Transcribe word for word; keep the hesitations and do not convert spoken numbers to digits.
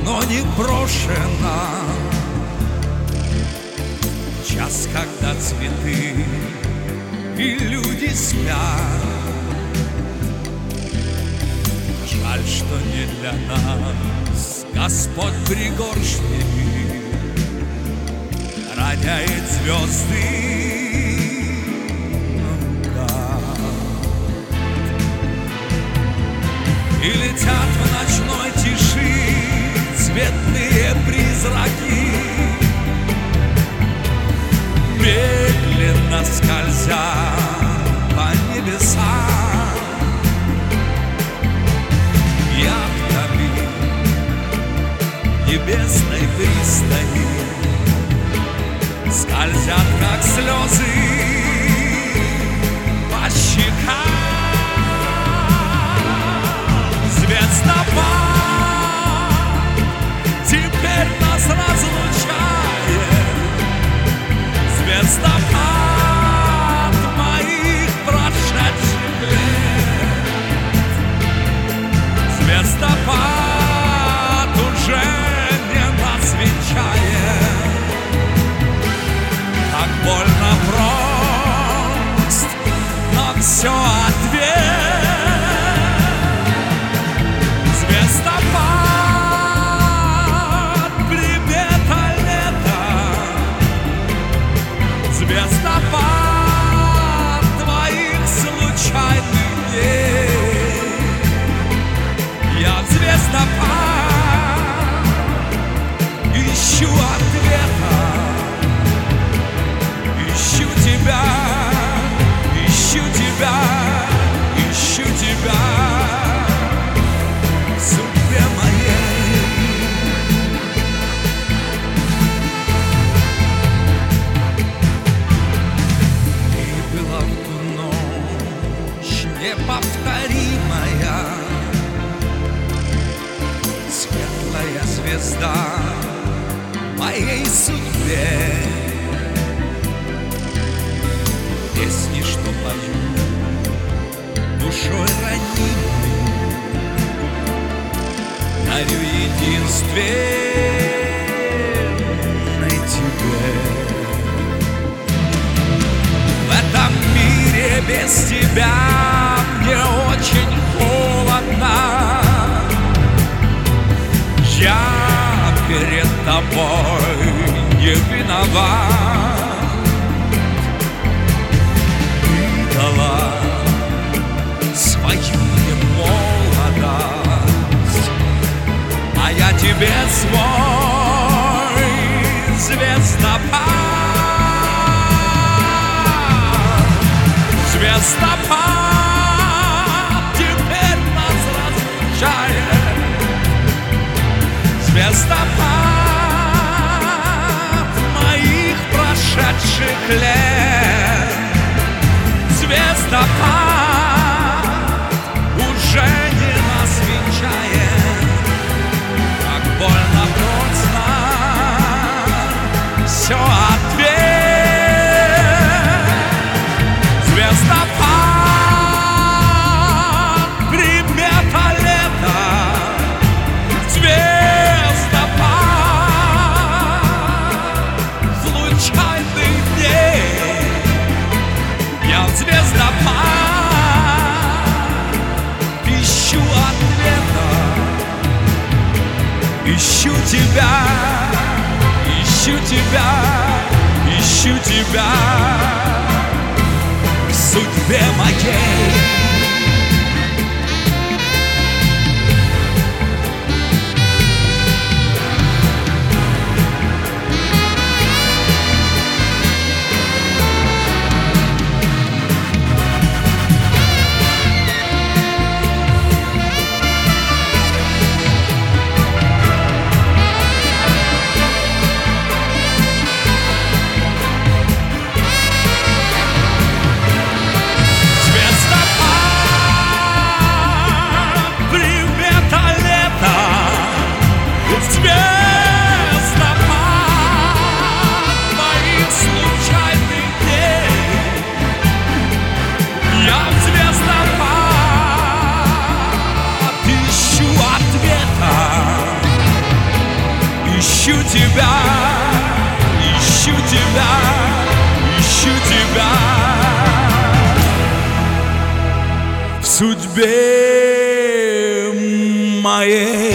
давно не брошена. Час, когда цветы и люди спят. Жаль, что не для нас Господь пригоршнями роняет звезды. И летят в ночной тиши цветные призраки, медленно скользя по небесам. Яхтами небесной пристани скользят, как слезы, по щекам. Звездопад теперь нас разлучает. Звездопад моих прошедших лет. Звездопад уже не нас венчает. Так больно прост, но все ответ. Звездопад твоих случайных дней. Я в звездопад ищу ответа, ищу тебя, ищу тебя, ищу тебя в судьбе моей. Неповторимая, светлая звезда моей судьбе. Песни, что пою душой ранимой, дарю единственной тебе. В этом мире без тебя мне очень холодно. Я перед тобой не виноват. Ты дала свою молодость, а я тебе свой звездопад. Звездопад теперь нас разлучает. Звездопад моих прошедших лет. Звездопад уже не нас венчает. Как больно просто, все ответ. Звездопад, примета лета. Звездопад случайных дней. Я в звездопад ищу ответа, ищу тебя, ищу тебя, ищу тебя в судьбе моей. Звездопад тебя, ищу тебя, ищу тебя. В судьбе моей